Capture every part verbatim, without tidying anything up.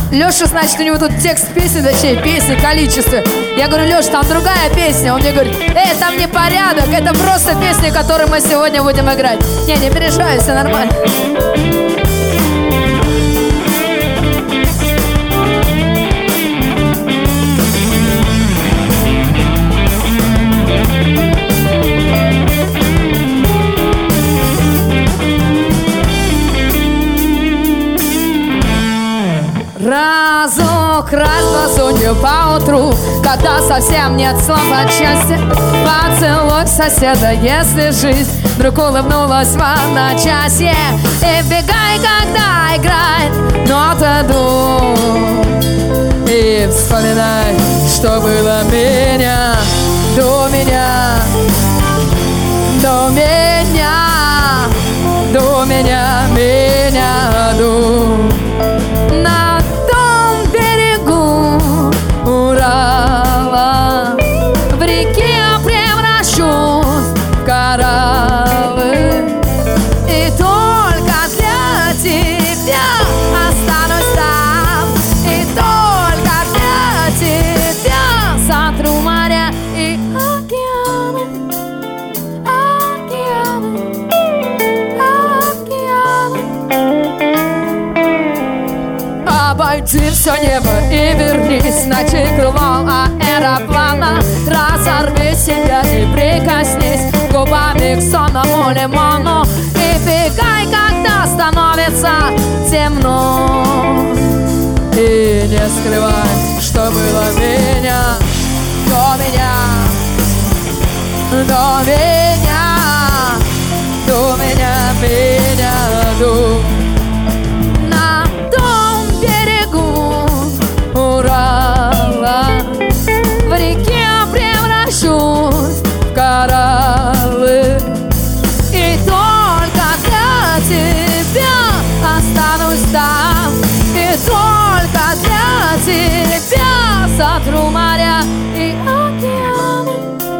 Леша, значит, у него тут текст песни, точнее, песни, количество. Я говорю, Леш, там другая песня. Он мне говорит, эй, там не порядок, это просто песни, которые мы сегодня будем играть. Не, не переживай, все нормально. Разок, раз, два, сунью поутру, когда совсем нет слов от счастья. Поцелуй соседа, если жизнь вдруг улыбнулась в одночасье. И бегай, когда играет нота ду. И вспоминай, что было меня, до меня, до меня, до меня, меня, до. На том берегу Урала в реке превращусь в кораллы. И только для тебя останусь там. И только для тебя сотру моря и океаны, океаны, океаны. Обойди все небо и вернись, ночи крылом аэроплана. Разорви себя и прикоснись губами к сонному лимону. И бегай, когда становится темно. И не скрывай, что было меня, до меня, до меня, до меня, меня, до. В реке превращусь в кораллы. И только для тебя останусь там. И только для тебя сотру моря и океаны,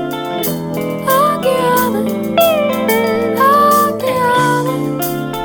океаны, океаны.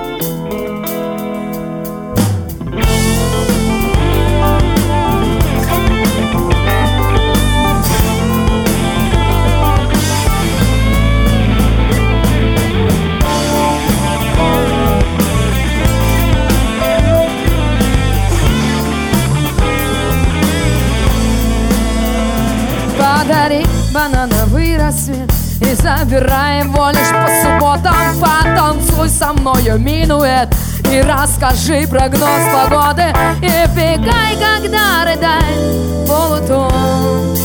Подари банановый рассвет и забирай его лишь по субботам. Потанцуй со мною минуэт и расскажи прогноз погоды. И бегай, когда рыдает полутон.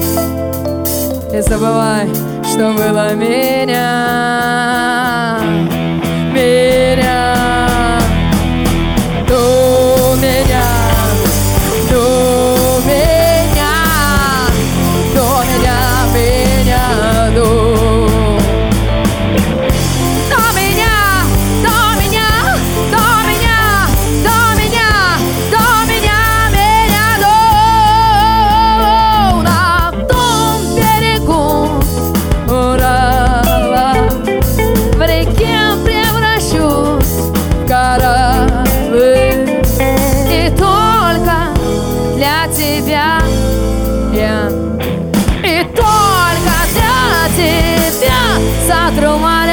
И забывай, что было меня, меня, до меня, до меня, до меня, меня, до. До меня, до меня, до меня, до меня, до меня, меня, до. На том берегу Урала в реке превращусь в кораллы. И только для тебя я, и только для тебя сотру моря.